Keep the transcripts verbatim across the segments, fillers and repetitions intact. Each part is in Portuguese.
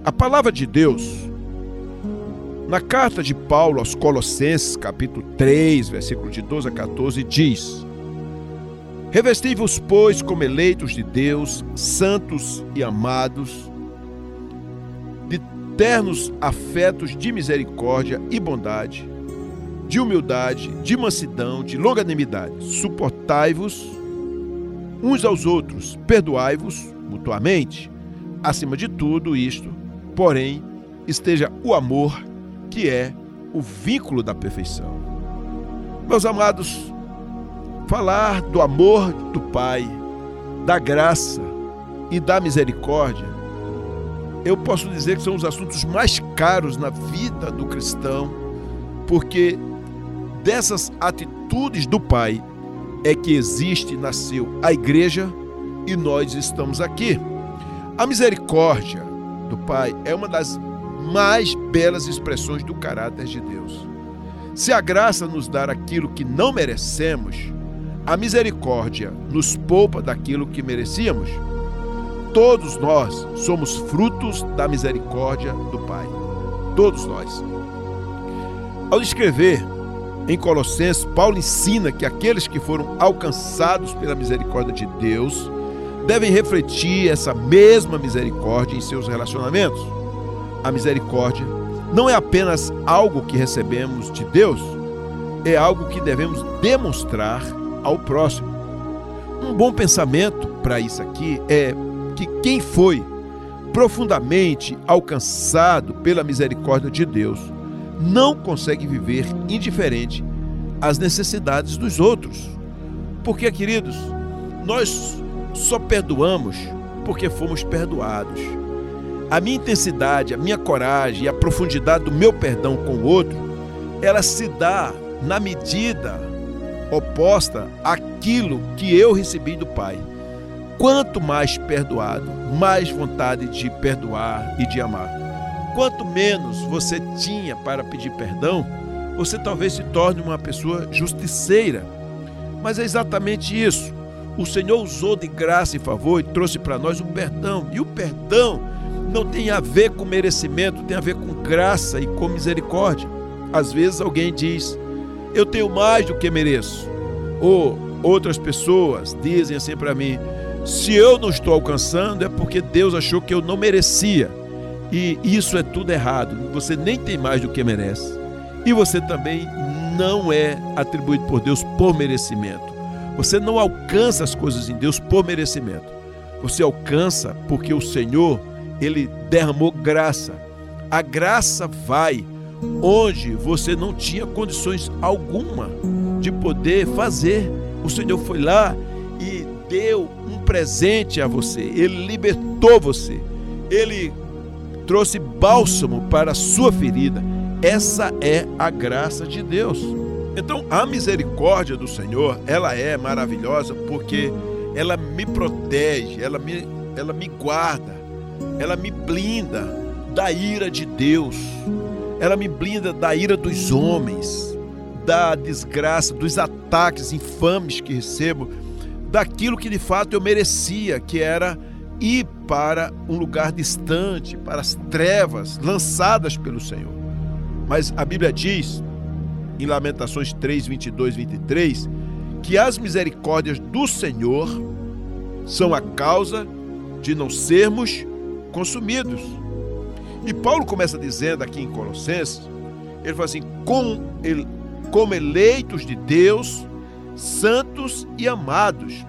A palavra de Deus, na carta de Paulo aos Colossenses, capítulo três, versículo de doze a quatorze, diz: Revesti-vos, pois, como eleitos de Deus, santos e amados, de ternos afetos de misericórdia e bondade, de humildade, de mansidão, de longanimidade. Suportai-vos uns aos outros, perdoai-vos mutuamente. Acima de tudo isto, porém, esteja o amor, que é o vínculo da perfeição. Meus amados, falar do amor do Pai, da graça e da misericórdia, eu posso dizer que são os assuntos mais caros na vida do cristão, porque dessas atitudes do Pai é que existe, nasceu a igreja e nós estamos aqui. A misericórdia do Pai é uma das mais belas expressões do caráter de Deus. Se a graça nos dar aquilo que não merecemos, a misericórdia nos poupa daquilo que merecíamos. Todos nós somos frutos da misericórdia do Pai. Todos nós. Ao escrever em Colossenses, Paulo ensina que aqueles que foram alcançados pela misericórdia de Deus devem refletir essa mesma misericórdia em seus relacionamentos. A misericórdia não é apenas algo que recebemos de Deus, é algo que devemos demonstrar ao próximo. Um bom pensamento para isso aqui é que quem foi profundamente alcançado pela misericórdia de Deus não consegue viver indiferente às necessidades dos outros. Porque, queridos, nós só perdoamos porque fomos perdoados. A minha intensidade, a minha coragem e a profundidade do meu perdão com o outro, ela se dá na medida oposta àquilo que eu recebi do Pai. Quanto mais perdoado, mais vontade de perdoar e de amar. Quanto menos você tinha para pedir perdão, você talvez se torne uma pessoa justiceira. Mas é exatamente isso. O Senhor usou de graça e favor e trouxe para nós o perdão. E o perdão não tem a ver com merecimento, tem a ver com graça e com misericórdia. Às vezes alguém diz: eu tenho mais do que mereço. Ou outras pessoas dizem assim para mim: se eu não estou alcançando é porque Deus achou que eu não merecia. E isso é tudo errado. Você nem tem mais do que merece. E você também não é atribuído por Deus por merecimento. Você não alcança as coisas em Deus por merecimento. Você alcança porque o Senhor, Ele derramou graça. A graça vai onde você não tinha condições alguma de poder fazer. O Senhor foi lá e deu um presente a você. Ele libertou você. Ele trouxe bálsamo para a sua ferida. Essa é a graça de Deus. Então, a misericórdia do Senhor, ela é maravilhosa porque ela me protege, ela me, ela me guarda, ela me blinda da ira de Deus, ela me blinda da ira dos homens, da desgraça, dos ataques infames que recebo, daquilo que de fato eu merecia, que era ir para um lugar distante, para as trevas lançadas pelo Senhor. Mas a Bíblia diz, em Lamentações três, vinte e dois, vinte e três, que as misericórdias do Senhor são a causa de não sermos consumidos. E Paulo começa dizendo aqui em Colossenses, ele fala assim: como, ele, como eleitos de Deus, santos e amados.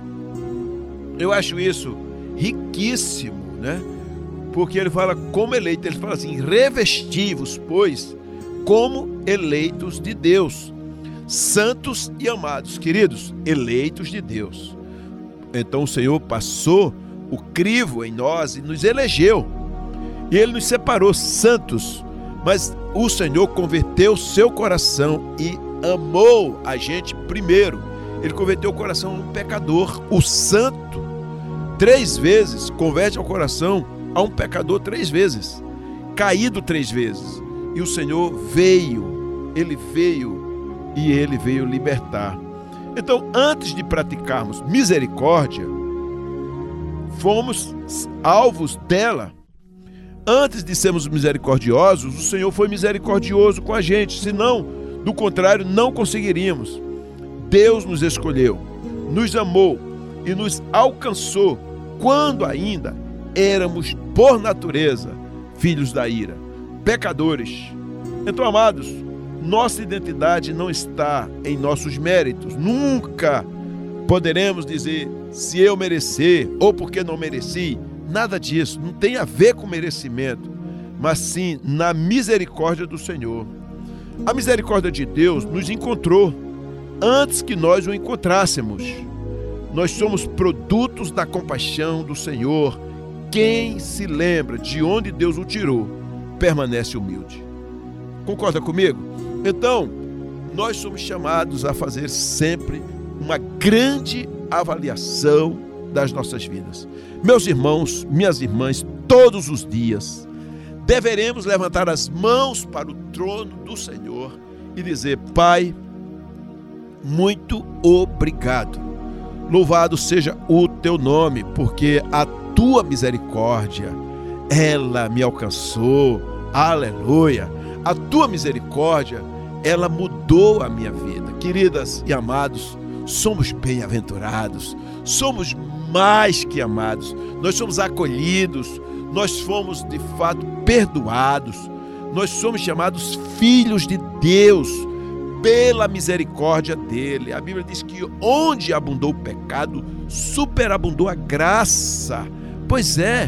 Eu acho isso riquíssimo, né? Porque ele fala como eleito, ele fala assim: revesti-vos, pois, como eleitos de Deus, santos e amados. Queridos, eleitos de Deus. Então o Senhor passou o crivo em nós e nos elegeu. E Ele nos separou santos, mas o Senhor converteu seu coração e amou a gente primeiro. Ele converteu o coração a um pecador. O santo, três vezes, converte o coração a um pecador três vezes, caído três vezes. E o Senhor veio, Ele veio e Ele veio libertar. Então, antes de praticarmos misericórdia, fomos alvos dela. Antes de sermos misericordiosos, o Senhor foi misericordioso com a gente, senão, do contrário, não conseguiríamos. Deus nos escolheu, nos amou e nos alcançou quando ainda éramos, por natureza, filhos da ira, pecadores. Então, amados, nossa identidade não está em nossos méritos. Nunca poderemos dizer se eu merecer ou porque não mereci. Nada disso, não tem a ver com merecimento, mas sim na misericórdia do Senhor. A misericórdia de Deus nos encontrou antes que nós o encontrássemos. Nós somos produtos da compaixão do Senhor. Quem se lembra de onde Deus o tirou, permanece humilde. Concorda comigo? Então, nós somos chamados a fazer sempre uma grande avaliação das nossas vidas. Meus irmãos, minhas irmãs, todos os dias, deveremos levantar as mãos para o trono do Senhor e dizer: Pai, muito obrigado. Louvado seja o teu nome, porque a tua misericórdia, ela me alcançou. Aleluia! A tua misericórdia, ela mudou a minha vida. Queridas e amados, somos bem-aventurados, somos mais que amados, nós somos acolhidos, nós fomos de fato perdoados, nós somos chamados filhos de Deus pela misericórdia dele. A Bíblia diz que onde abundou o pecado, superabundou a graça. Pois é,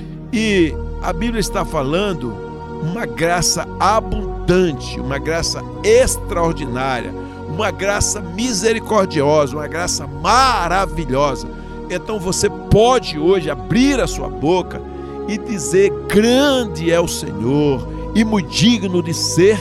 e a Bíblia está falando uma graça abundante, uma graça extraordinária, uma graça misericordiosa, uma graça maravilhosa. Então você pode hoje abrir a sua boca e dizer: grande é o Senhor e muito digno de ser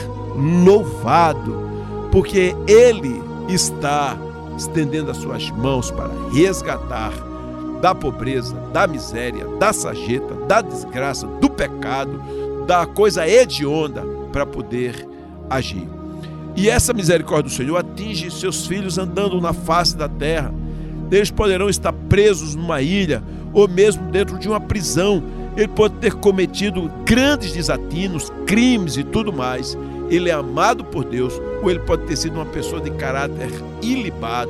louvado, porque Ele está estendendo as suas mãos para resgatar da pobreza, da miséria, da sarjeta, da desgraça, do pecado, da coisa hedionda, para poder agir. E essa misericórdia do Senhor atinge seus filhos andando na face da terra. Eles poderão estar presos numa ilha ou mesmo dentro de uma prisão. Ele pode ter cometido grandes desatinos, crimes e tudo mais. Ele é amado por Deus, ou ele pode ter sido uma pessoa de caráter ilibado,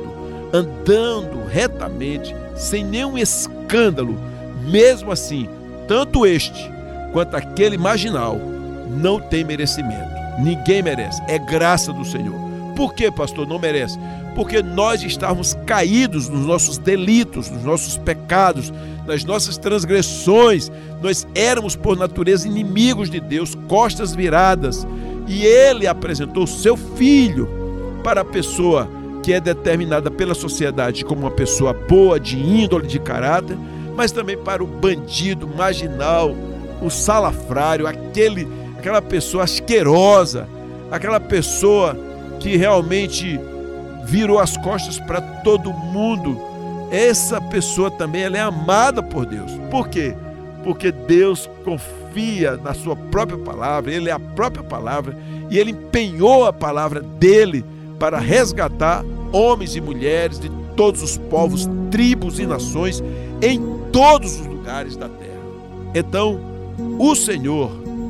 andando retamente, sem nenhum escândalo. Mesmo assim, tanto este quanto aquele marginal não tem merecimento. Ninguém merece, é graça do Senhor. Por que, pastor, não merece? Porque nós estávamos caídos nos nossos delitos, nos nossos pecados, nas nossas transgressões. Nós éramos, por natureza, inimigos de Deus, costas viradas. E Ele apresentou seu Filho para a pessoa que é determinada pela sociedade como uma pessoa boa, de índole, de caráter, mas também para o bandido, marginal, o salafrário, aquele, aquela pessoa asquerosa, aquela pessoa que realmente virou as costas para todo mundo. Essa pessoa também ela é amada por Deus. Por quê? Porque Deus confia na sua própria palavra, Ele é a própria palavra, e Ele empenhou a palavra dEle para resgatar homens e mulheres de todos os povos, tribos e nações, em todos os lugares da terra. Então, o Senhor,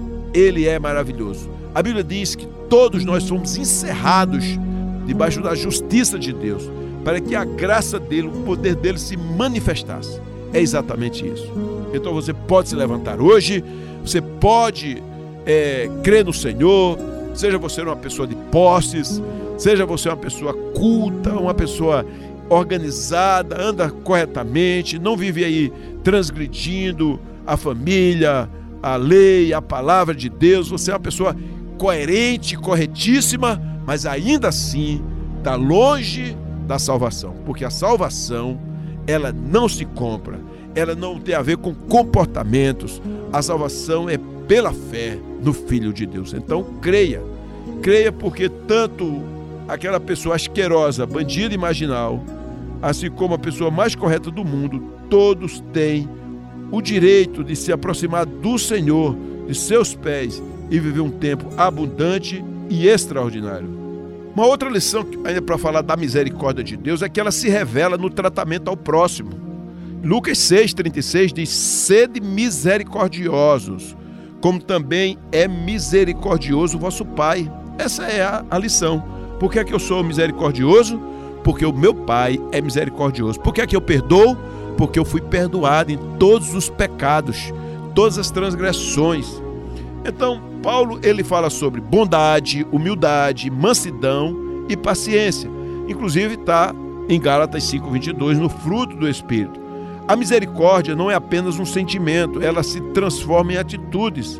Ele é maravilhoso. A Bíblia diz que todos nós somos encerrados debaixo da justiça de Deus, para que a graça dele, o poder dele se manifestasse. É exatamente isso. Então você pode se levantar hoje, você pode é, crer no Senhor, seja você uma pessoa de posses, seja você uma pessoa culta, uma pessoa organizada, anda corretamente, não vive aí transgredindo a família, a lei, a palavra de Deus. Você é uma pessoa coerente, corretíssima, mas ainda assim está longe da salvação, porque a salvação ela não se compra, ela não tem a ver com comportamentos. A salvação é pela fé no Filho de Deus. Então creia, creia, porque tanto aquela pessoa asquerosa, bandida e marginal, assim como a pessoa mais correta do mundo, todos têm o direito de se aproximar do Senhor, de seus pés, e viver um tempo abundante e extraordinário. Uma outra lição, ainda para falar da misericórdia de Deus, é que ela se revela no tratamento ao próximo. Lucas seis, trinta e seis diz: sede misericordiosos, como também é misericordioso o vosso Pai. Essa é a, a lição. Por que é que eu sou misericordioso? Porque o meu Pai é misericordioso. Por que é que eu perdoo? Porque eu fui perdoado em todos os pecados, todas as transgressões. Então, Paulo, ele fala sobre bondade, humildade, mansidão e paciência. Inclusive está em Gálatas cinco, vinte e dois, no fruto do Espírito. A misericórdia não é apenas um sentimento, ela se transforma em atitudes.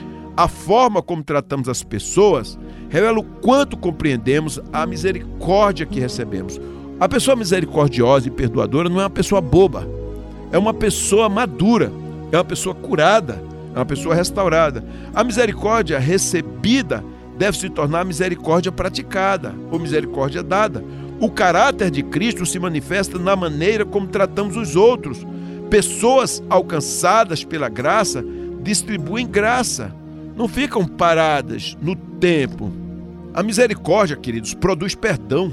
A forma como tratamos as pessoas revela o quanto compreendemos a misericórdia que recebemos. A pessoa misericordiosa e perdoadora não é uma pessoa boba, é uma pessoa madura, é uma pessoa curada, é uma pessoa restaurada. A misericórdia recebida deve se tornar misericórdia praticada ou misericórdia dada. O caráter de Cristo se manifesta na maneira como tratamos os outros. Pessoas alcançadas pela graça distribuem graça, não ficam paradas no tempo. A misericórdia, queridos, produz perdão.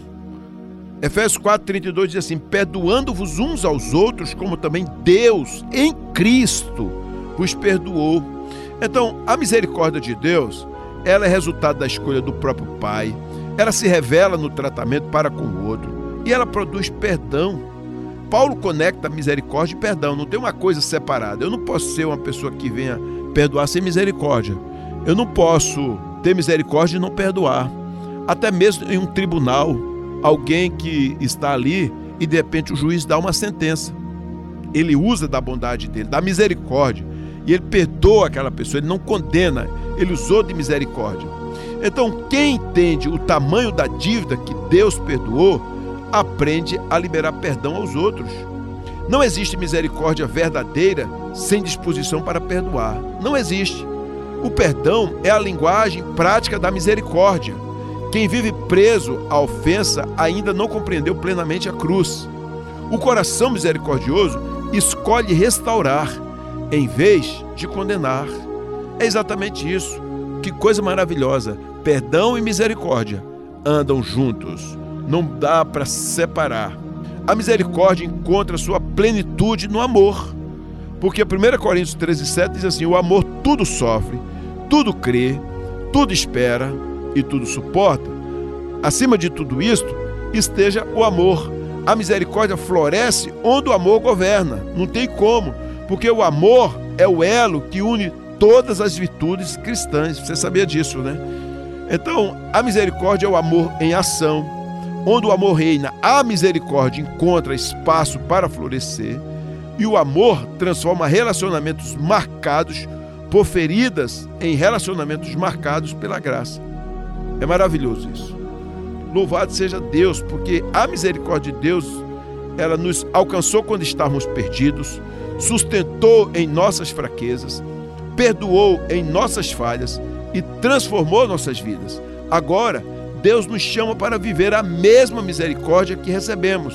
Efésios quatro, trinta e dois diz assim: perdoando-vos uns aos outros, como também Deus, em Cristo, vos perdoou. Então, a misericórdia de Deus, ela é resultado da escolha do próprio Pai. Ela se revela no tratamento para com o outro e ela produz perdão. Paulo conecta misericórdia e perdão, não tem uma coisa separada. Eu não posso ser uma pessoa que venha perdoar sem misericórdia. Eu não posso ter misericórdia e não perdoar. Até mesmo em um tribunal, alguém que está ali e de repente o juiz dá uma sentença. Ele usa da bondade dele, da misericórdia, e ele perdoa aquela pessoa, ele não condena, ele usou de misericórdia. Então, quem entende o tamanho da dívida que Deus perdoou, aprende a liberar perdão aos outros. Não existe misericórdia verdadeira sem disposição para perdoar. Não existe. O perdão é a linguagem prática da misericórdia. Quem vive preso à ofensa ainda não compreendeu plenamente a cruz. O coração misericordioso escolhe restaurar, em vez de condenar. É exatamente isso. Que coisa maravilhosa. Perdão e misericórdia andam juntos. Não dá para separar. A misericórdia encontra sua plenitude no amor. Porque primeira Coríntios treze, sete diz assim: o amor tudo sofre, tudo crê, tudo espera e tudo suporta. Acima de tudo isto, esteja o amor. A misericórdia floresce onde o amor governa. Não tem como, porque o amor é o elo que une todas as virtudes cristãs. Você sabia disso, né? Então, a misericórdia é o amor em ação. Onde o amor reina, a misericórdia encontra espaço para florescer. E o amor transforma relacionamentos marcados por feridas em relacionamentos marcados pela graça. É maravilhoso isso. Louvado seja Deus, porque a misericórdia de Deus, ela nos alcançou quando estávamos perdidos, sustentou em nossas fraquezas, perdoou em nossas falhas e transformou nossas vidas. Agora, Deus nos chama para viver a mesma misericórdia que recebemos.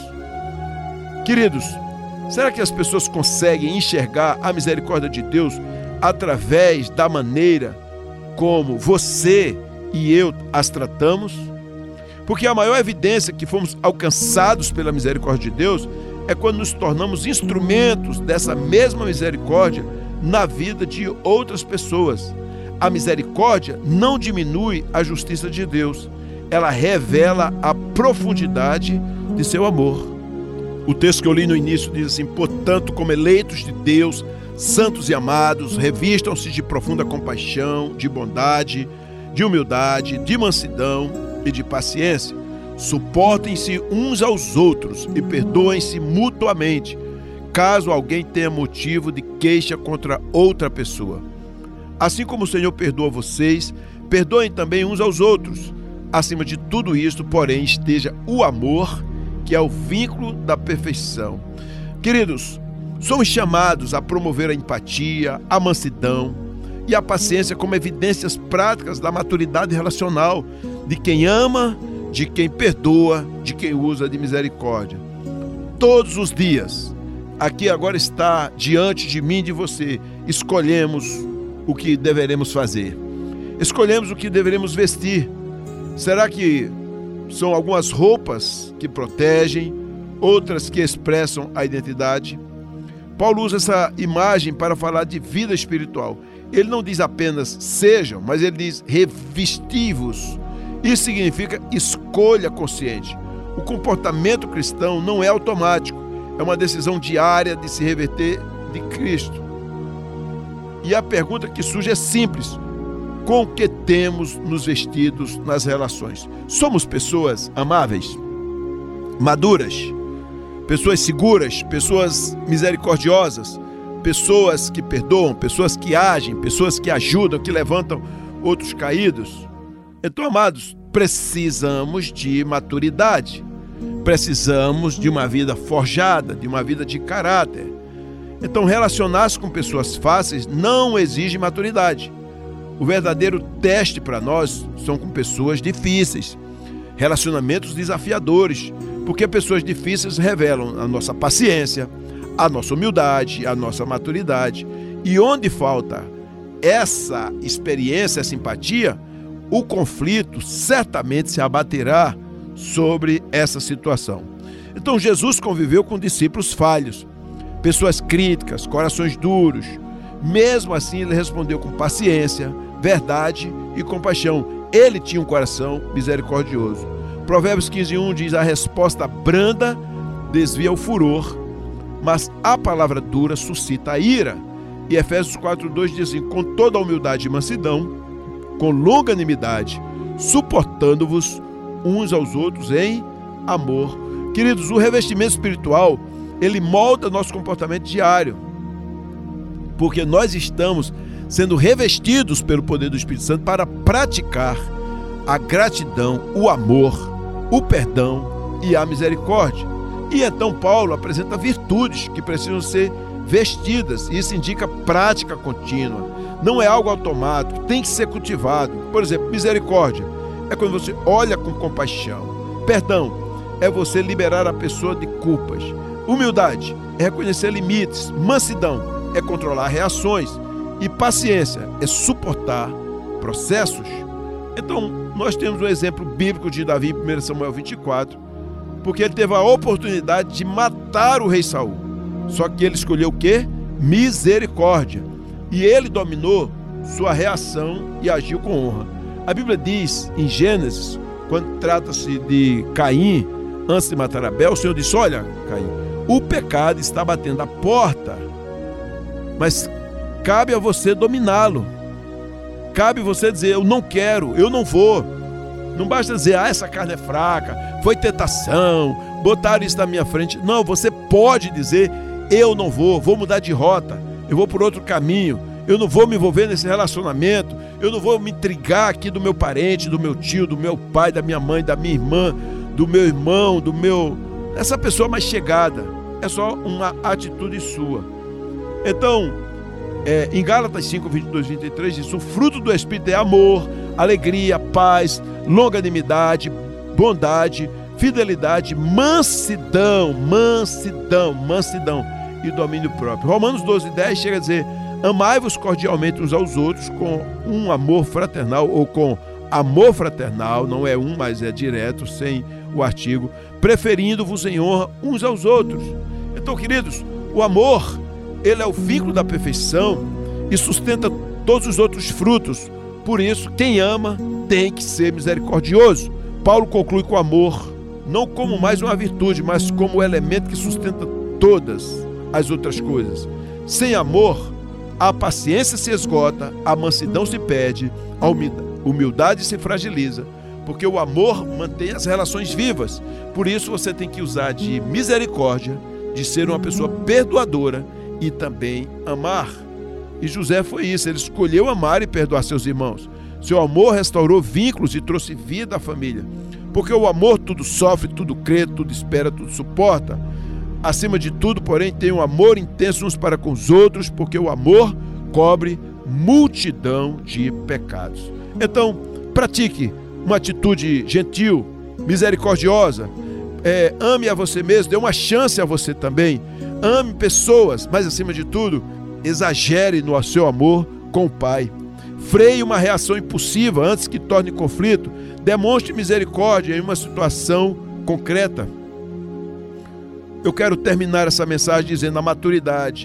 Queridos, será que as pessoas conseguem enxergar a misericórdia de Deus através da maneira como você e eu as tratamos? Porque a maior evidência que fomos alcançados pela misericórdia de Deus é quando nos tornamos instrumentos dessa mesma misericórdia na vida de outras pessoas. A misericórdia não diminui a justiça de Deus, ela revela a profundidade de seu amor. O texto que eu li no início diz assim: portanto, como eleitos de Deus, santos e amados, revistam-se de profunda compaixão, de bondade, de humildade, de mansidão e de paciência. Suportem-se uns aos outros e perdoem-se mutuamente, caso alguém tenha motivo de queixa contra outra pessoa. Assim como o Senhor perdoa vocês, perdoem também uns aos outros. Acima de tudo isto, porém, esteja o amor, que é o vínculo da perfeição. Queridos, somos chamados a promover a empatia, a mansidão e a paciência como evidências práticas da maturidade relacional de quem ama, de quem perdoa, de quem usa de misericórdia. Todos os dias, aqui agora está diante de mim e de você, escolhemos o que deveremos fazer. Escolhemos o que deveremos vestir. Será que são algumas roupas que protegem, outras que expressam a identidade? Paulo usa essa imagem para falar de vida espiritual. Ele não diz apenas sejam, mas ele diz revesti-vos. Isso significa escolha consciente. O comportamento cristão não é automático, é uma decisão diária de se reverter de Cristo. E a pergunta que surge é simples: com que temos nos vestidos nas relações? Somos pessoas amáveis, maduras, pessoas seguras, pessoas misericordiosas, pessoas que perdoam, pessoas que agem, pessoas que ajudam, que levantam outros caídos? Então, amados, precisamos de maturidade, precisamos de uma vida forjada, de uma vida de caráter. Então, relacionar-se com pessoas fáceis não exige maturidade. O verdadeiro teste para nós são com pessoas difíceis, relacionamentos desafiadores, porque pessoas difíceis revelam a nossa paciência, a nossa humildade, a nossa maturidade. E onde falta essa experiência, essa simpatia, o conflito certamente se abaterá sobre essa situação. Então, Jesus conviveu com discípulos falhos, pessoas críticas, corações duros. Mesmo assim, ele respondeu com paciência, verdade e compaixão. Ele tinha um coração misericordioso. Provérbios quinze, um diz: a resposta branda desvia o furor, mas a palavra dura suscita a ira. E Efésios quatro, dois diz assim: com toda a humildade e mansidão, com longanimidade, suportando-vos uns aos outros em amor. Queridos, o revestimento espiritual, ele molda nosso comportamento diário, porque nós estamos sendo revestidos pelo poder do Espírito Santo para praticar a gratidão, o amor, o perdão e a misericórdia. E então Paulo apresenta virtudes que precisam ser vestidas, e isso indica prática contínua. Não é algo automático, tem que ser cultivado. Por exemplo, misericórdia é quando você olha com compaixão. Perdão é você liberar a pessoa de culpas. Humildade é reconhecer limites. Mansidão é controlar reações. E paciência é suportar processos. Então, nós temos um exemplo bíblico de Davi em primeiro Samuel vinte e quatro, porque ele teve a oportunidade de matar o rei Saul. Só que ele escolheu o quê? Misericórdia. E ele dominou sua reação e agiu com honra. A Bíblia diz em Gênesis, quando trata-se de Caim, antes de matar Abel, o Senhor disse: olha, Caim, o pecado está batendo a porta, mas cabe a você dominá-lo. Cabe você dizer: eu não quero, eu não vou. Não basta dizer: ah, essa carne é fraca, foi tentação, botaram isso na minha frente. Não, você pode dizer: eu não vou, vou mudar de rota, eu vou por outro caminho, eu não vou me envolver nesse relacionamento, eu não vou me intrigar aqui do meu parente, do meu tio, do meu pai, da minha mãe, da minha irmã, do meu irmão, do meu... essa pessoa mais chegada. É só uma atitude sua. Então, é, em Gálatas cinco, vinte e dois, vinte e três diz: o fruto do Espírito é amor, alegria, paz, longanimidade, bondade, fidelidade, mansidão, mansidão, mansidão e domínio próprio. Romanos doze, dez chega a dizer: amai-vos cordialmente uns aos outros com um amor fraternal, ou com amor fraternal, não é um, mas é direto, sem o artigo, preferindo-vos em honra uns aos outros. Então, queridos, o amor, ele é o vínculo da perfeição e sustenta todos os outros frutos. Por isso, quem ama tem que ser misericordioso. Paulo conclui com o amor, não como mais uma virtude, mas como o elemento que sustenta todas as outras coisas. Sem amor, a paciência se esgota, a mansidão se perde, a humildade se fragiliza, porque o amor mantém as relações vivas. Por isso você tem que usar de misericórdia, de ser uma pessoa perdoadora e também amar. E José foi isso, ele escolheu amar e perdoar seus irmãos. Seu amor restaurou vínculos e trouxe vida à família, porque o amor tudo sofre, tudo crê, tudo espera, tudo suporta. Acima de tudo, porém, tem um amor intenso uns para com os outros, porque o amor cobre multidão de pecados. Então, pratique uma atitude gentil, misericordiosa, é, ame a você mesmo, dê uma chance a você também, ame pessoas, mas acima de tudo, exagere no seu amor com o Pai. Freie uma reação impulsiva antes que torne conflito, demonstre misericórdia em uma situação concreta. Eu quero terminar essa mensagem dizendo: a maturidade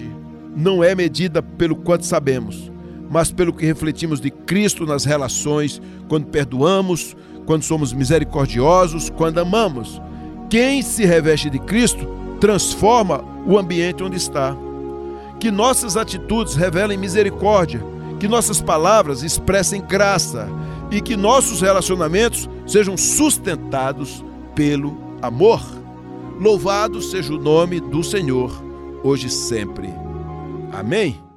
não é medida pelo quanto sabemos, mas pelo que refletimos de Cristo nas relações, quando perdoamos, quando somos misericordiosos, quando amamos. Quem se reveste de Cristo transforma o ambiente onde está. Que nossas atitudes revelem misericórdia, que nossas palavras expressem graça e que nossos relacionamentos sejam sustentados pelo amor. Louvado seja o nome do Senhor, hoje e sempre. Amém?